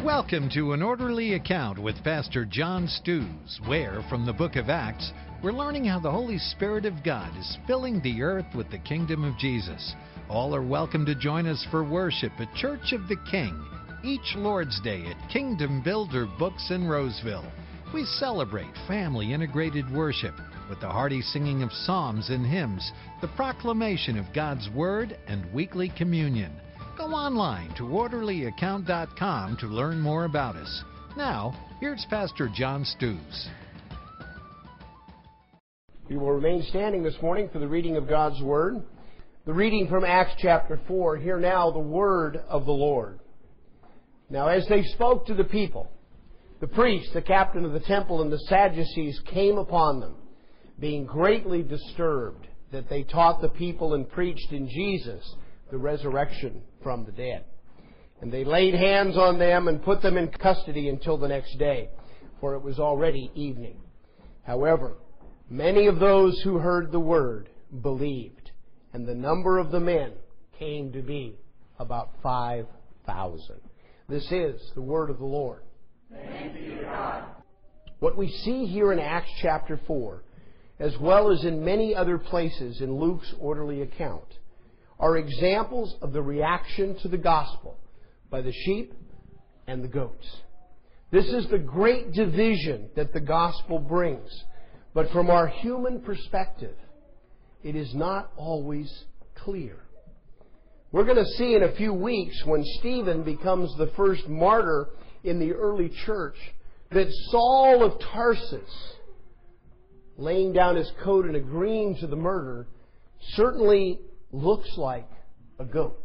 Welcome to An Orderly Account with Pastor John Stews, where, from the book of Acts, we're learning how the Holy Spirit of God is filling the earth with the kingdom of Jesus. All are welcome to join us for worship at Church of the King, each Lord's Day at Kingdom Builder Books in Roseville. We celebrate family-integrated worship with the hearty singing of psalms and hymns, the proclamation of God's Word, and weekly communion. Go online to orderlyaccount.com to learn more about us. Now, here's Pastor John Stews. We will remain standing this morning for the reading of God's Word. The reading from Acts chapter 4. Hear now the word of the Lord. Now as they spoke to the people, the priest, the captain of the temple, and the Sadducees came upon them, being greatly disturbed that they taught the people and preached in Jesus the resurrection from the dead. And they laid hands on them and put them in custody until the next day, for it was already evening. However, many of those who heard the word believed, and the number of the men came to be about 5,000. This is the word of the Lord. Thanks be to God. What we see here in Acts chapter 4, as well as in many other places in Luke's orderly account, are examples of the reaction to the gospel by the sheep and the goats. This is the great division that the gospel brings. But from our human perspective, it is not always clear. We're going to see in a few weeks, when Stephen becomes the first martyr in the early church, that Saul of Tarsus, laying down his coat and agreeing to the murder, certainly looks like a goat.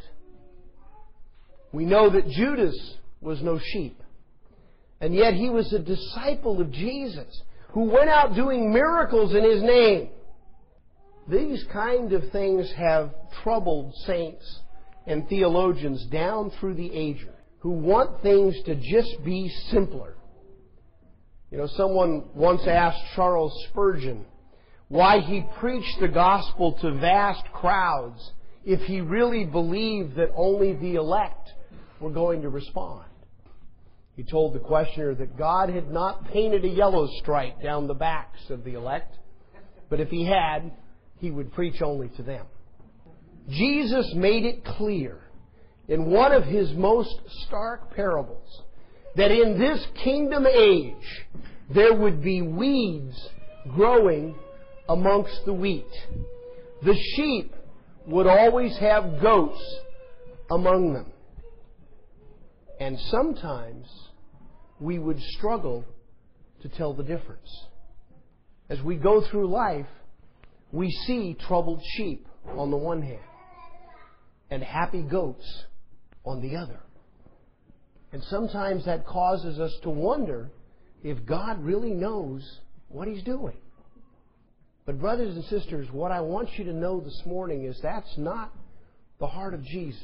We know that Judas was no sheep, and yet he was a disciple of Jesus who went out doing miracles in His name. These kind of things have troubled saints and theologians down through the ages who want things to just be simpler. You know, someone once asked Charles Spurgeon why he preached the gospel to vast crowds if he really believed that only the elect were going to respond. He told the questioner that God had not painted a yellow stripe down the backs of the elect, but if He had, He would preach only to them. Jesus made it clear in one of His most stark parables that in this kingdom age there would be weeds growing amongst the wheat. The sheep would always have goats among them. And sometimes we would struggle to tell the difference. As we go through life, we see troubled sheep on the one hand and happy goats on the other. And sometimes that causes us to wonder if God really knows what He's doing. But brothers and sisters, what I want you to know this morning is that's not the heart of Jesus.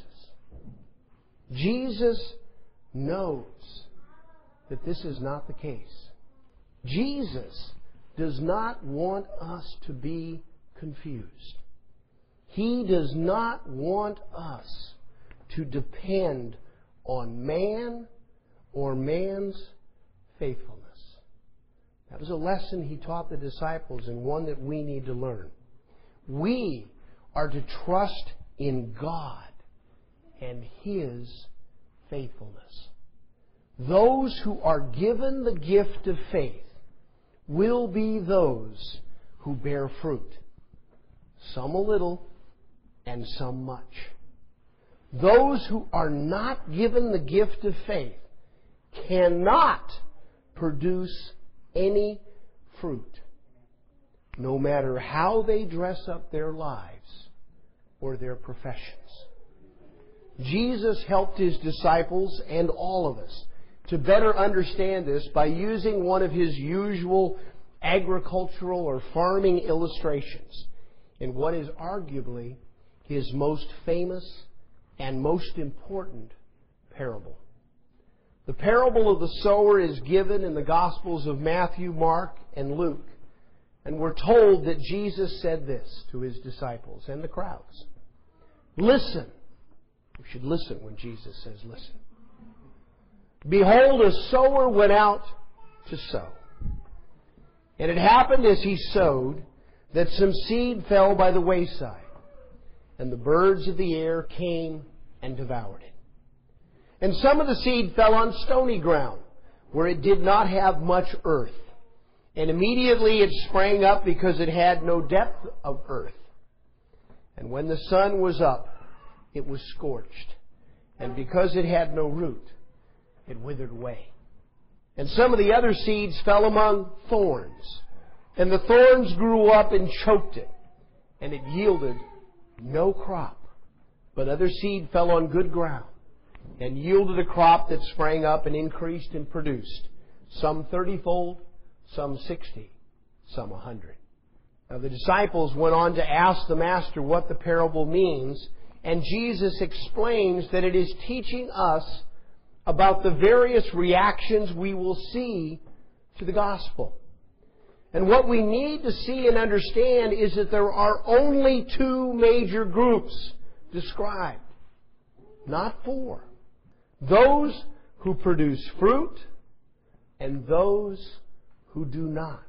Jesus knows that this is not the case. Jesus does not want us to be confused. He does not want us to depend on man or man's faithfulness. That was a lesson He taught the disciples, and one that we need to learn. We are to trust in God and His faithfulness. Those who are given the gift of faith will be those who bear fruit. Some a little and some much. Those who are not given the gift of faith cannot produce any fruit, no matter how they dress up their lives or their professions. Jesus helped His disciples and all of us to better understand this by using one of His usual agricultural or farming illustrations in what is arguably His most famous and most important parable. The parable of the sower is given in the Gospels of Matthew, Mark, and Luke. And we're told that Jesus said this to His disciples and the crowds. Listen. We should listen when Jesus says listen. Behold, a sower went out to sow. And it happened as he sowed that some seed fell by the wayside, and the birds of the air came and devoured it. And some of the seed fell on stony ground, where it did not have much earth. And immediately it sprang up because it had no depth of earth. And when the sun was up, it was scorched. And because it had no root, it withered away. And some of the other seeds fell among thorns. And the thorns grew up and choked it. And it yielded no crop. But other seed fell on good ground, and yielded a crop that sprang up and increased and produced, some 30-fold, some 60, some 100. Now the disciples went on to ask the Master what the parable means, and Jesus explains that it is teaching us about the various reactions we will see to the gospel. And what we need to see and understand is that there are only two major groups described, not four. Those who produce fruit and those who do not.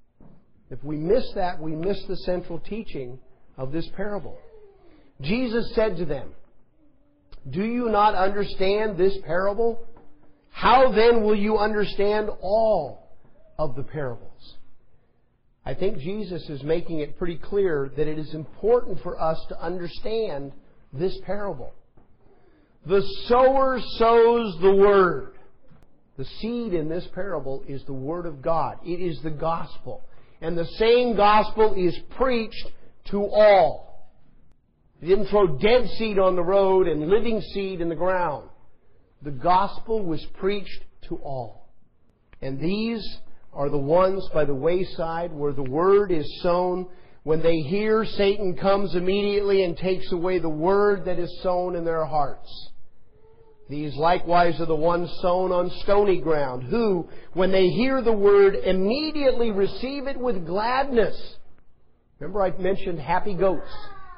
If we miss that, we miss the central teaching of this parable. Jesus said to them, "Do you not understand this parable? How then will you understand all of the parables?" I think Jesus is making it pretty clear that it is important for us to understand this parable. The sower sows the Word. The seed in this parable is the Word of God. It is the gospel. And the same gospel is preached to all. He didn't throw dead seed on the road and living seed in the ground. The gospel was preached to all. And these are the ones by the wayside where the Word is sown. When they hear, Satan comes immediately and takes away the Word that is sown in their hearts. These likewise are the ones sown on stony ground, who, when they hear the Word, immediately receive it with gladness. Remember I mentioned happy goats.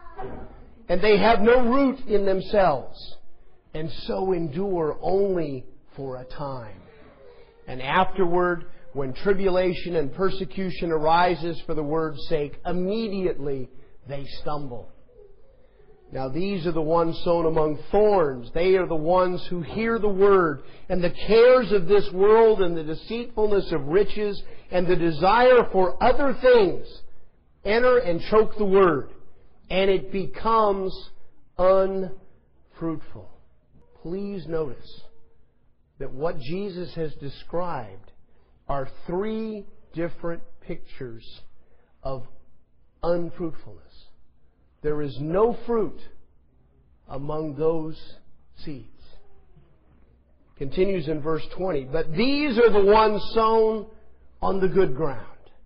And they have no root in themselves, and so endure only for a time. And afterward, when tribulation and persecution arises for the Word's sake, immediately they stumble. Now these are the ones sown among thorns. They are the ones who hear the Word, and the cares of this world and the deceitfulness of riches and the desire for other things enter and choke the Word, and it becomes unfruitful. Please notice that what Jesus has described are three different pictures of unfruitfulness. There is no fruit among those seeds. Continues in verse 20. But these are the ones sown on the good ground.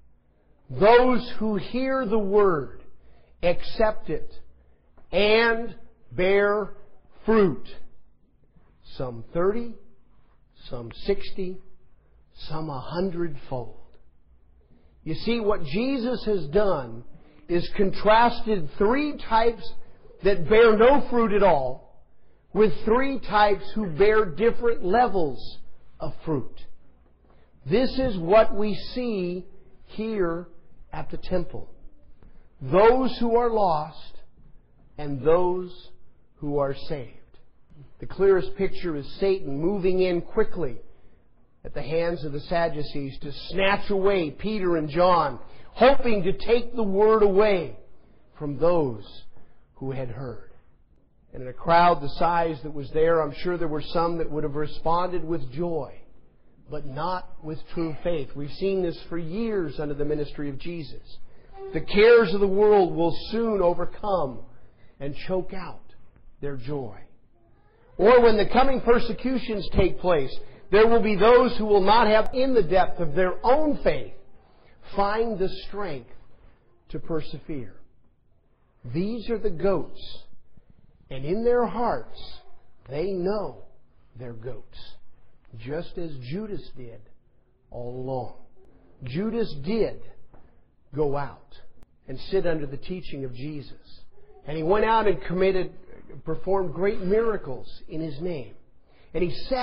Those who hear the Word, accept it, and bear fruit. Some 30, some 60, some 100-fold. You see, what Jesus has done is contrasted three types that bear no fruit at all with three types who bear different levels of fruit. This is what we see here at the temple. Those who are lost and those who are saved. The clearest picture is Satan moving in quickly at the hands of the Sadducees to snatch away Peter and John, hoping to take the Word away from those who had heard. And in a crowd the size that was there, I'm sure there were some that would have responded with joy, but not with true faith. We've seen this for years under the ministry of Jesus. The cares of the world will soon overcome and choke out their joy. Or when the coming persecutions take place, there will be those who will not have, in the depth of their own faith, find the strength to persevere. These are the goats, and in their hearts they know they're goats, just as Judas did all along. Judas did go out and sit under the teaching of Jesus, and he went out and performed great miracles in His name. And he sat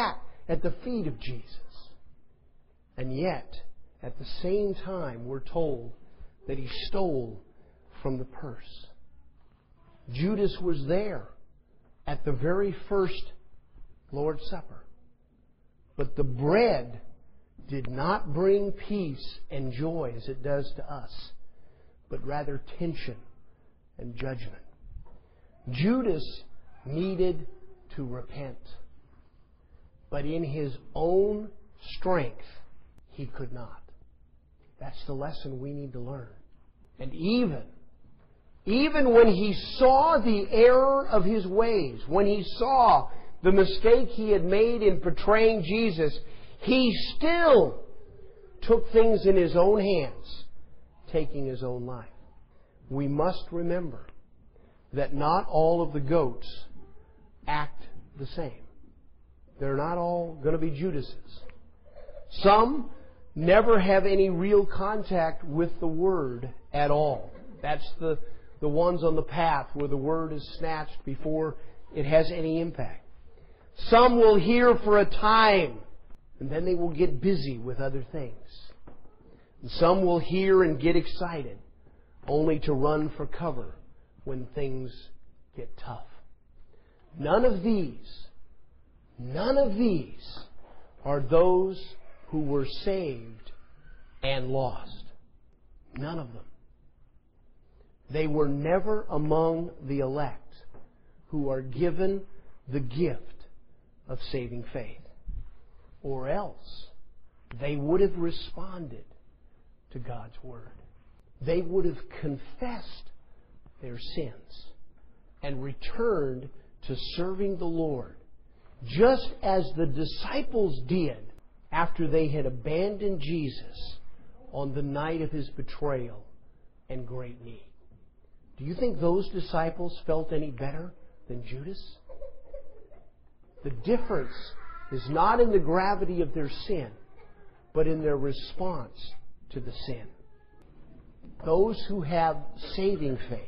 at the feet of Jesus. And yet, at the same time, we're told that he stole from the purse. Judas was there at the very first Lord's Supper. But the bread did not bring peace and joy as it does to us, but rather tension and judgment. Judas needed to repent, but in his own strength, he could not. That's the lesson we need to learn. And even when he saw the error of his ways, when he saw the mistake he had made in betraying Jesus, he still took things in his own hands, taking his own life. We must remember that not all of the goats act the same. They're not all going to be Judases. Some never have any real contact with the Word at all. That's the ones on the path where the Word is snatched before it has any impact. Some will hear for a time, and then they will get busy with other things. And some will hear and get excited, only to run for cover when things get tough. None of these are those who were saved and lost. None of them. They were never among the elect who are given the gift of saving faith. Or else they would have responded to God's Word. They would have confessed their sins and returned to serving the Lord, just as the disciples did after they had abandoned Jesus on the night of His betrayal and great need. Do you think those disciples felt any better than Judas? The difference is not in the gravity of their sin, but in their response to the sin. Those who have saving faith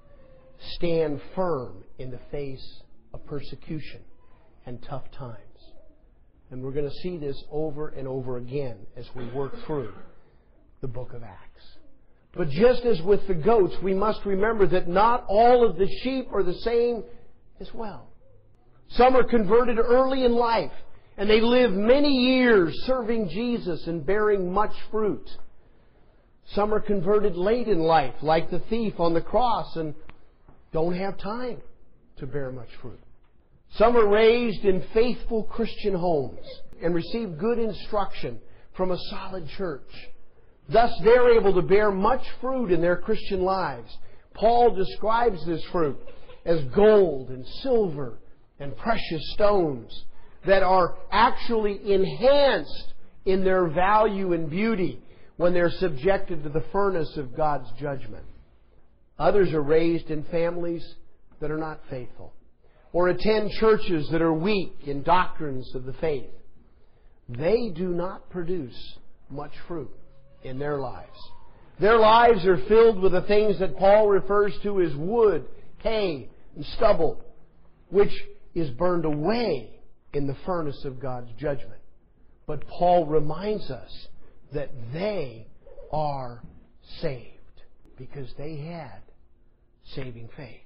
stand firm in the face of persecution and tough times. And we're going to see this over and over again as we work through the book of Acts. But just as with the goats, we must remember that not all of the sheep are the same as well. Some are converted early in life, and they live many years serving Jesus and bearing much fruit. Some are converted late in life, like the thief on the cross, and don't have time to bear much fruit. Some are raised in faithful Christian homes and receive good instruction from a solid church. Thus, they're able to bear much fruit in their Christian lives. Paul describes this fruit as gold and silver and precious stones that are actually enhanced in their value and beauty when they're subjected to the furnace of God's judgment. Others are raised in families that are not faithful, or attend churches that are weak in doctrines of the faith. They do not produce much fruit in their lives. Their lives are filled with the things that Paul refers to as wood, hay, and stubble, which is burned away in the furnace of God's judgment. But Paul reminds us that they are saved because they had saving faith.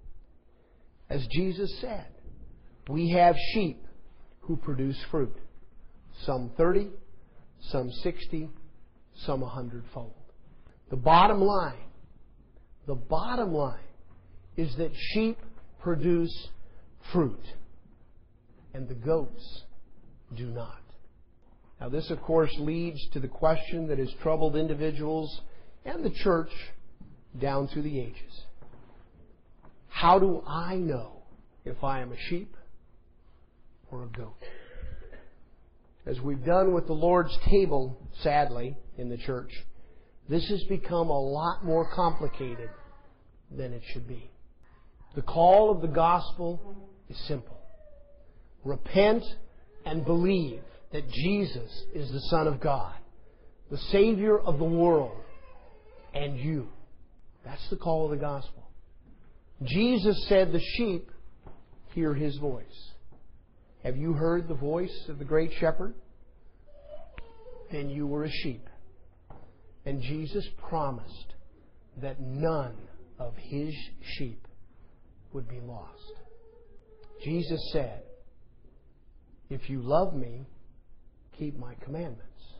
As Jesus said, we have sheep who produce fruit. Some 30, some 60, some 100-fold. The bottom line is that sheep produce fruit and the goats do not. Now this, of course, leads to the question that has troubled individuals and the church down through the ages. How do I know if I am a sheep or a goat? As we've done with the Lord's table, sadly, in the church, this has become a lot more complicated than it should be. The call of the gospel is simple. Repent and believe that Jesus is the Son of God, the Savior of the world, and you. That's the call of the gospel. Jesus said the sheep hear His voice, Have you heard the voice of the great shepherd? Then you were a sheep. And Jesus promised that none of His sheep would be lost. Jesus said, if you love me, keep my commandments.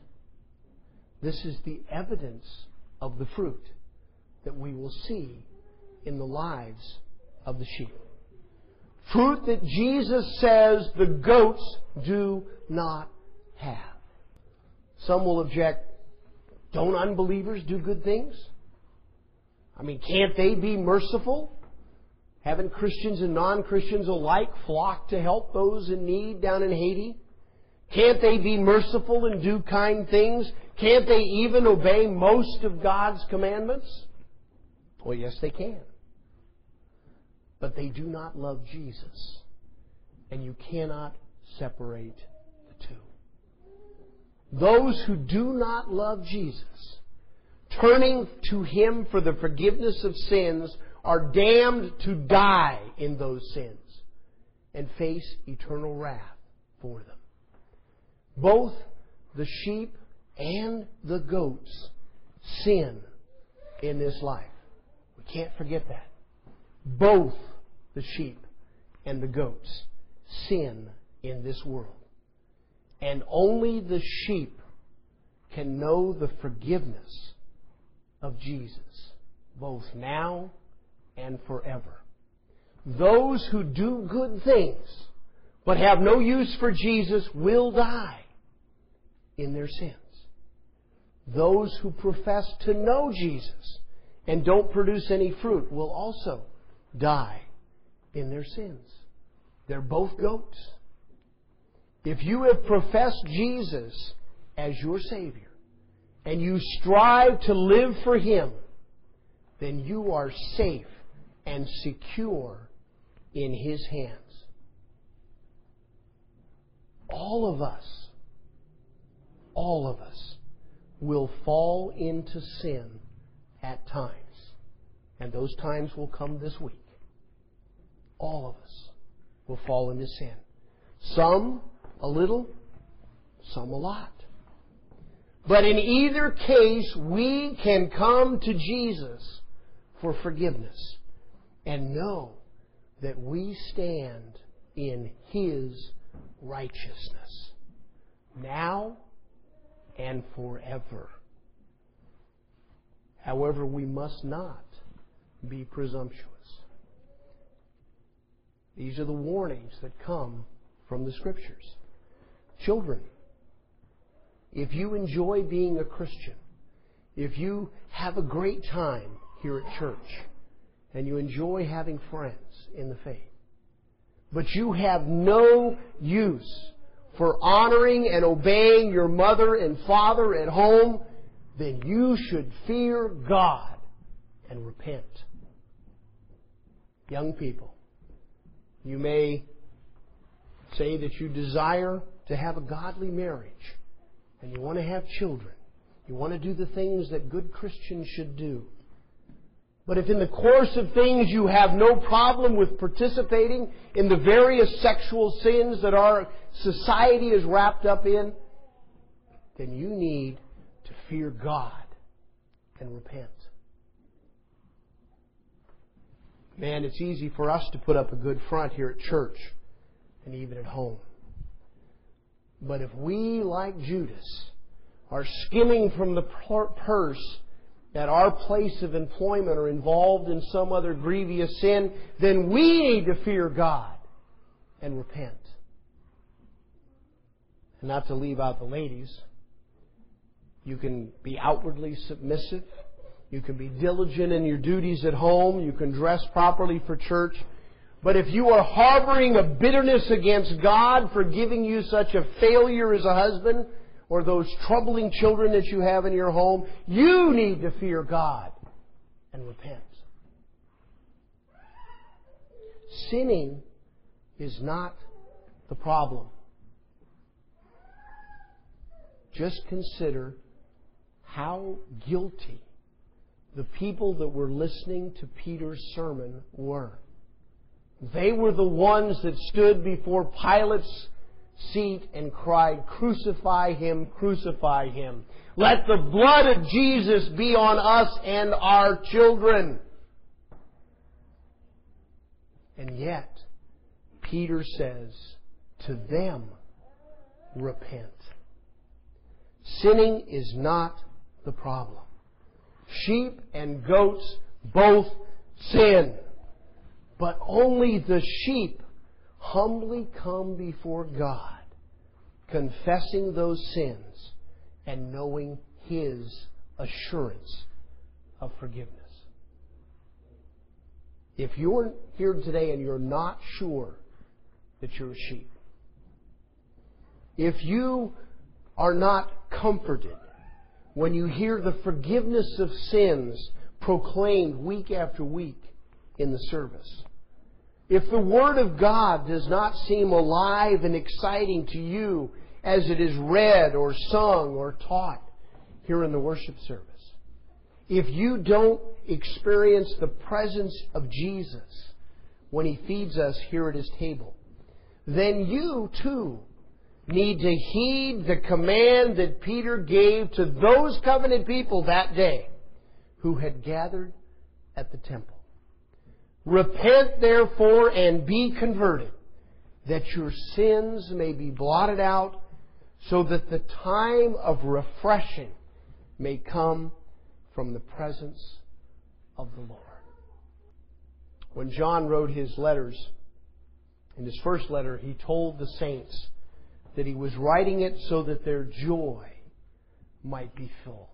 This is the evidence of the fruit that we will see in the lives of the sheep. Fruit that Jesus says the goats do not have. Some will object, don't unbelievers do good things? I mean, can't they be merciful? Haven't Christians and non-Christians alike flocked to help those in need down in Haiti? Can't they be merciful and do kind things? Can't they even obey most of God's commandments? Well, yes, they can. But they do not love Jesus. And you cannot separate the two. Those who do not love Jesus, turning to Him for the forgiveness of sins, are damned to die in those sins and face eternal wrath for them. Both the sheep and the goats sin in this life. We can't forget that. Both the sheep and the goats sin in this world. And only the sheep can know the forgiveness of Jesus, both now and forever. Those who do good things but have no use for Jesus will die in their sins. Those who profess to know Jesus and don't produce any fruit will also die in their sins. They're both goats. If you have professed Jesus as your Savior and you strive to live for Him, then you are safe and secure in His hands. All of us will fall into sin at times. And those times will come this week. All of us will fall into sin. Some a little, some a lot. But in either case, we can come to Jesus for forgiveness and know that we stand in His righteousness now and forever. However, we must not be presumptuous. These are the warnings that come from the Scriptures. Children, if you enjoy being a Christian, if you have a great time here at church, and you enjoy having friends in the faith, but you have no use for honoring and obeying your mother and father at home, then you should fear God and repent. Young people, you may say that you desire to have a godly marriage and you want to have children. You want to do the things that good Christians should do. But if in the course of things you have no problem with participating in the various sexual sins that our society is wrapped up in, then you need to fear God and repent. Man, it's easy for us to put up a good front here at church and even at home. But if we, like Judas, are skimming from the purse at our place of employment or involved in some other grievous sin, then we need to fear God and repent. And not to leave out the ladies, you can be outwardly submissive. You can be diligent in your duties at home. You can dress properly for church. But if you are harboring a bitterness against God for giving you such a failure as a husband, or those troubling children that you have in your home, you need to fear God and repent. Sinning is not the problem. Just consider how guilty the people that were listening to Peter's sermon were. They were the ones that stood before Pilate's seat and cried, "Crucify him, crucify him. Let the blood of Jesus be on us and our children." And yet, Peter says to them, "Repent." Sinning is not the problem. Sheep and goats both sin. But only the sheep humbly come before God, confessing those sins and knowing His assurance of forgiveness. If you're here today and you're not sure that you're a sheep, if you are not comforted when you hear the forgiveness of sins proclaimed week after week in the service, if the Word of God does not seem alive and exciting to you as it is read or sung or taught here in the worship service, if you don't experience the presence of Jesus when He feeds us here at His table, then you too need to heed the command that Peter gave to those covenant people that day who had gathered at the temple. "Repent, therefore, and be converted, that your sins may be blotted out, so that the time of refreshing may come from the presence of the Lord." When John wrote his letters, in his first letter, he told the saints that he was writing it so that their joy might be full.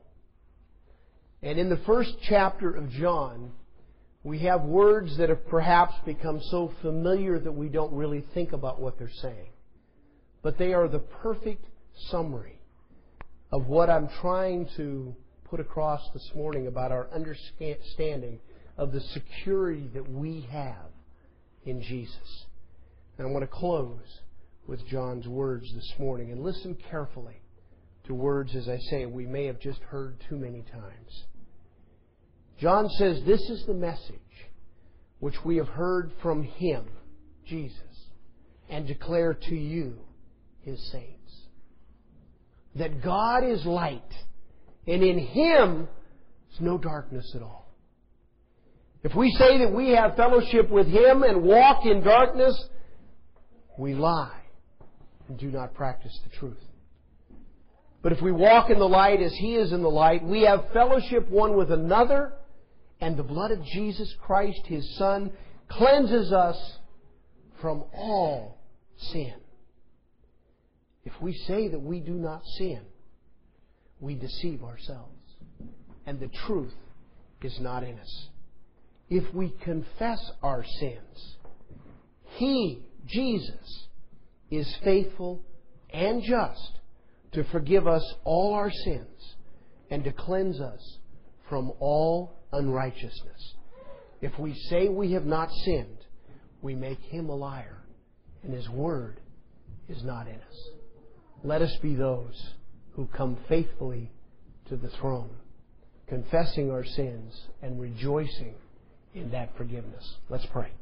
And in the first chapter of John, we have words that have perhaps become so familiar that we don't really think about what they're saying. But they are the perfect summary of what I'm trying to put across this morning about our understanding of the security that we have in Jesus. And I want to close with John's words this morning. And listen carefully to words, as I say, we may have just heard too many times. John says, "This is the message which we have heard from Him," Jesus, "and declare to you, His saints, that God is light, and in Him is no darkness at all." If we say that we have fellowship with Him and walk in darkness, we lie and do not practice the truth. But if we walk in the light as He is in the light, we have fellowship one with another, and the blood of Jesus Christ, His Son, cleanses us from all sin. If we say that we do not sin, we deceive ourselves, and the truth is not in us. If we confess our sins, He, Jesus, is faithful and just to forgive us all our sins and to cleanse us from all unrighteousness. If we say we have not sinned, we make Him a liar, and His Word is not in us. Let us be those who come faithfully to the throne, confessing our sins and rejoicing in that forgiveness. Let's pray.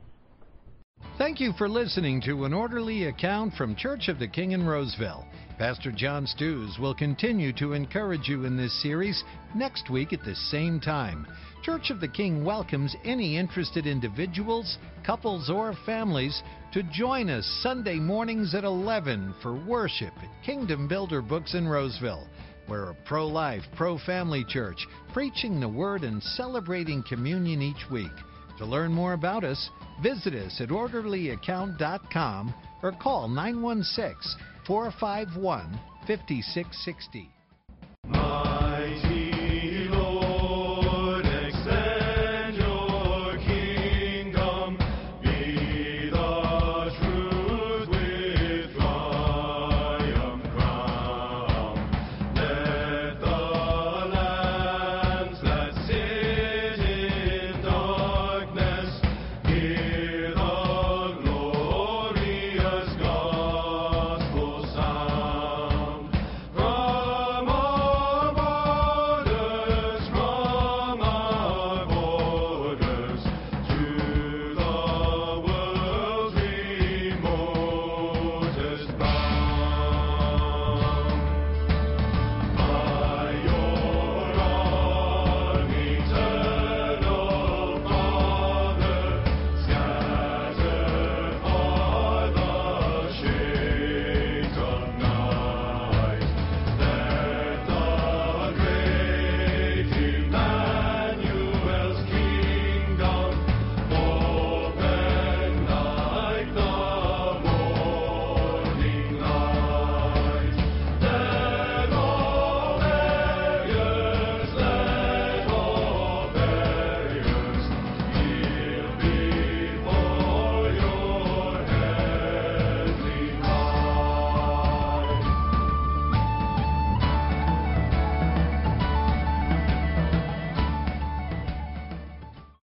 Thank you for listening to An Orderly Account from Church of the King in Roseville. Pastor John Stews will continue to encourage you in this series next week at the same time. Church of the King welcomes any interested individuals, couples, or families to join us Sunday mornings at 11 for worship at Kingdom Builder Books in Roseville. We're a pro-life, pro-family church, preaching the Word and celebrating communion each week. To learn more about us, visit us at orderlyaccount.com or call 916-451-5660.